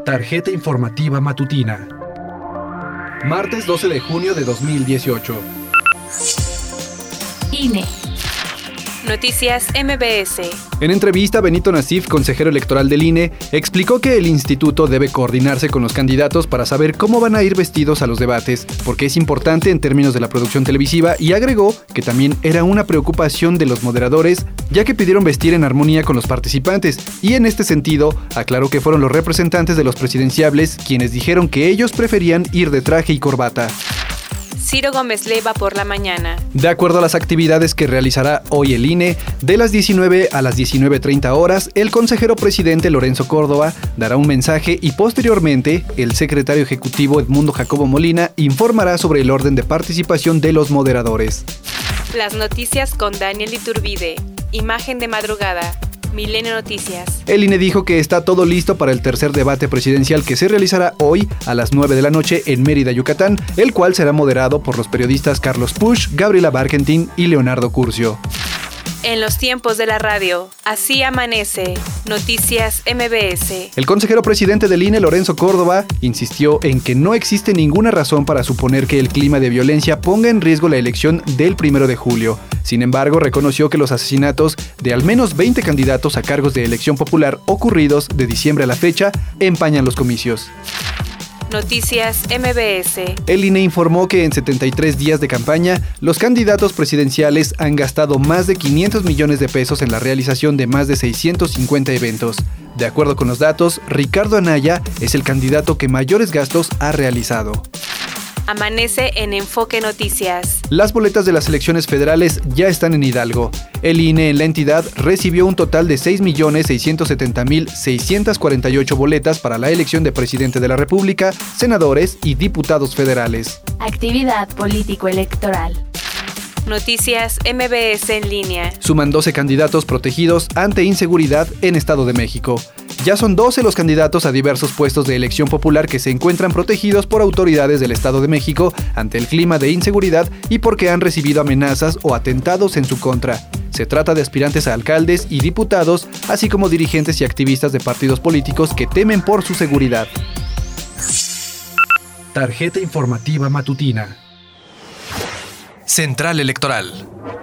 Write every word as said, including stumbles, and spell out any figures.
Tarjeta informativa matutina. Martes doce de junio de dos mil dieciocho. I N E. Noticias M B S. En entrevista, Benito Nasif, consejero electoral del I N E, explicó que el instituto debe coordinarse con los candidatos para saber cómo van a ir vestidos a los debates, porque es importante en términos de la producción televisiva, y agregó que también era una preocupación de los moderadores, ya que pidieron vestir en armonía con los participantes, y en este sentido, aclaró que fueron los representantes de los presidenciables quienes dijeron que ellos preferían ir de traje y corbata. Ciro Gómez Leiva por la mañana. De acuerdo a las actividades que realizará hoy el I N E, de las diecinueve a las diecinueve treinta horas, el consejero presidente Lorenzo Córdoba dará un mensaje y posteriormente el secretario ejecutivo Edmundo Jacobo Molina informará sobre el orden de participación de los moderadores. Las noticias con Daniel Iturbide. Imagen de madrugada. Milenio Noticias. El I N E dijo que está todo listo para el tercer debate presidencial que se realizará hoy a las nueve de la noche en Mérida, Yucatán, el cual será moderado por los periodistas Carlos Push, Gabriela Barkentin y Leonardo Curcio. En los tiempos de la radio, así amanece. Noticias M B S. El consejero presidente del I N E, Lorenzo Córdoba, insistió en que no existe ninguna razón para suponer que el clima de violencia ponga en riesgo la elección del primero de julio. Sin embargo, reconoció que los asesinatos de al menos veinte candidatos a cargos de elección popular ocurridos de diciembre a la fecha empañan los comicios. Noticias M B S. El I N E informó que en setenta y tres días de campaña, los candidatos presidenciales han gastado más de quinientos millones de pesos en la realización de más de seiscientos cincuenta eventos. De acuerdo con los datos, Ricardo Anaya es el candidato que mayores gastos ha realizado. Amanece en Enfoque Noticias. Las boletas de las elecciones federales ya están en Hidalgo. El I N E en la entidad recibió un total de seis millones seiscientos setenta mil seiscientos cuarenta y ocho boletas para la elección de presidente de la República, senadores y diputados federales. Actividad político-electoral. Noticias M B S en línea. Suman doce candidatos protegidos ante inseguridad en Estado de México. Ya son doce los candidatos a diversos puestos de elección popular que se encuentran protegidos por autoridades del Estado de México ante el clima de inseguridad y porque han recibido amenazas o atentados en su contra. Se trata de aspirantes a alcaldes y diputados, así como dirigentes y activistas de partidos políticos que temen por su seguridad. Tarjeta informativa matutina. Central Electoral.